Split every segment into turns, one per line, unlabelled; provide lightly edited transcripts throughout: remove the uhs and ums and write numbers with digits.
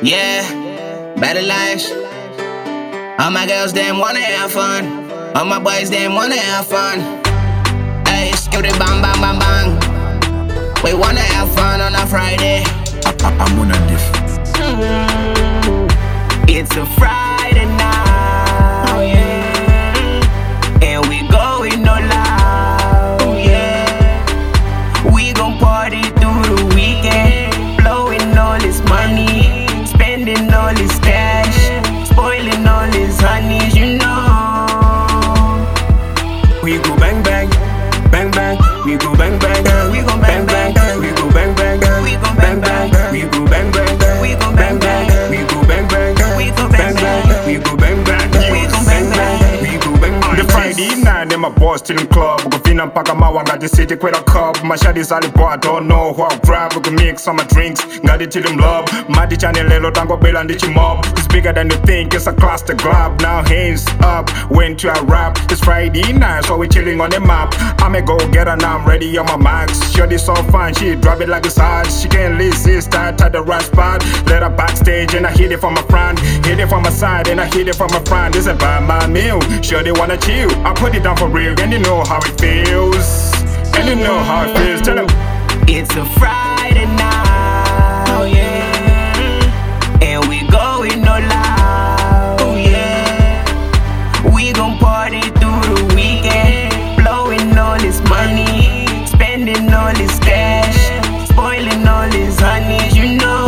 Yeah, better lives. All my girls, them wanna have fun. All my boys, them wanna have fun. Hey, skip it, bang, bang, bang, bang. We wanna have fun on a Friday.
I'm on a diff.
It's a Friday night, oh yeah, and we going all out, oh yeah. We gon' party through the weekend, blowing all this money, spending all this cash, spoiling all this honeys, you know. We go bang bang, bang bang, we go bang bang, we go bang bang, we go bang bang, we go bang bang, we go bang bang, we go bang bang, we go bang bang. We go bang bang, we go bang bang, we go bang bang.
The Friday night, them my boys still in club. We go finna mpaka mawanga the city with a cup. My shawty's all boy, I don't know how I grab. We go mix some drinks, got it till them love. Madi channel lelo tango bell and the mob. It's bigger than you think, it's a class to grab. Now hands up, when to a rap. It's Friday night, so we chilling on the map. I'ma go get her, now I'm ready on my max. Shawty so fine, she drop it like it's hot. She can't resist, start at the right spot. Let her backstage and I hit it from my front, hit it from my side and I hit it from my front. This is by my meal, sure they wanna chill. I put it down for real, and you know how it feels. And you know how it feels, tell them.
It's a Friday night, oh yeah, and we going all out, oh yeah. We gon' party through the weekend, blowing all this money, spending all this cash, spoiling all this honeys, you know.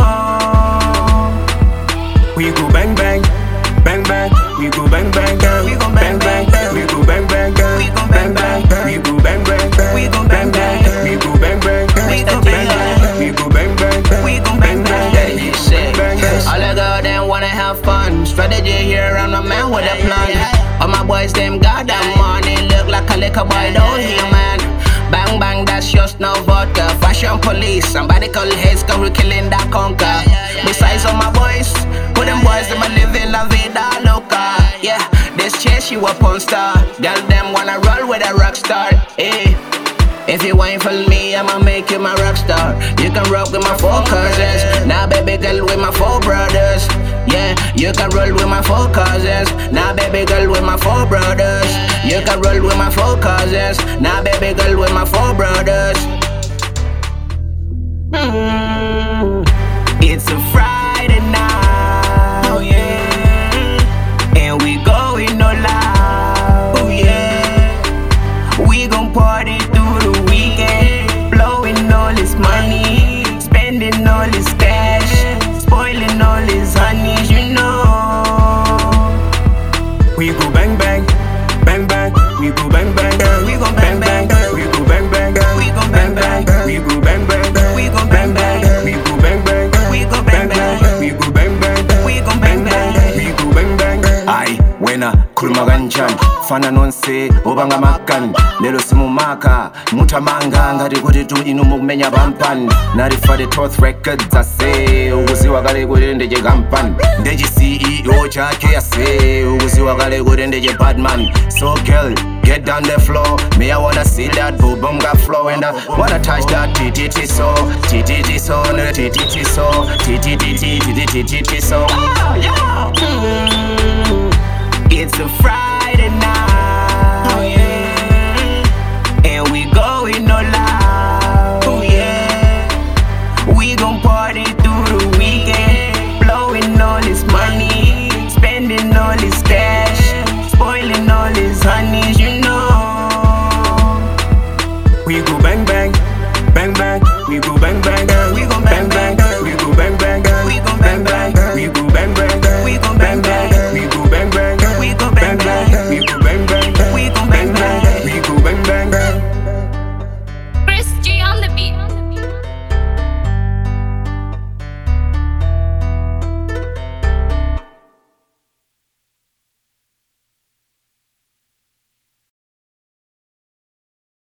We go bang bang, bang bang, we go bang bang, we go bang bang, we go bang bang, we go bang bang, we go bang bang, we go bang bang, we go bang bang, we go bang bang, we go bang bang, we go bang bang. All the girls them wanna have fun. Strategy here, I'm the man with a plan. All my boys them got that money, look like a liquor boy, don't hear man. Bang bang, that's just no vodka. Fashion police, somebody call heads, cause we killing that conquer. Besides all my boys, who them boys, them a living la vida loca. Yeah, this chick, she a porn star. Girl, them wanna roll with a rock star. Hey, if you ain't for me, I'ma make you my rock star. You can rock with my 4 cousins. Now baby girl with my 4 brothers. Yeah, you can roll with my 4 cousins. Now baby girl with my 4 brothers. You can roll with my 4 cousins. Now baby girl with my 4 brothers. It's a Friday night, oh yeah, and we going all out, oh yeah. We gon' party through the weekend, blowing all this money, spending all this cash, spoiling all this honeys, you know. We go bang bang, bang bang, we go bang bang, we go bang bang, we go bang bang, we go bang bang, we go bang bang, we go bang bang, we go bang bang, we go bang bang, we go bang bang, we go bang bang, we go bang bang.
Ayi wena khuluma kanjani fana nonse obanga makani lelo simumaka mutamanga ngati kuti tu inu mukumenya pampani nali for the Toth Records ase ukuziwa kale kuti ndeje kampani ndeje CEO chake ase ukuziwa kale kuti ndeje badman. So girl, get down the floor, me I wanna see that boom boom got flow and I wanna touch that TTT so TTT so TTT so TTT so. It's a Friday night, oh yeah, and we going all out.